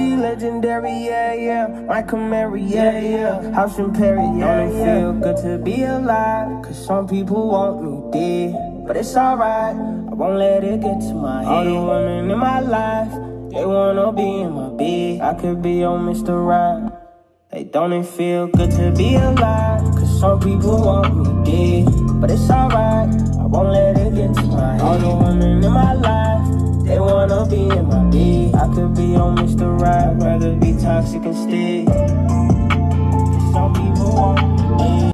be legendary, yeah, yeah. My Camry, yeah, yeah. House in Perry, yeah, don't it feel good to be alive? Cause some people want me dead, but it's alright, I won't let it get to my head. All the women in my life, they wanna be in my bed. I could be your Mr. Right. Hey, don't it feel good to be alive? Cause some people want me dead, but it's alright, I won't let it get to my head. All the women in my life, they wanna be in my bed. I could be your Mr. Right, I'd rather be toxic instead. Some people want me dead.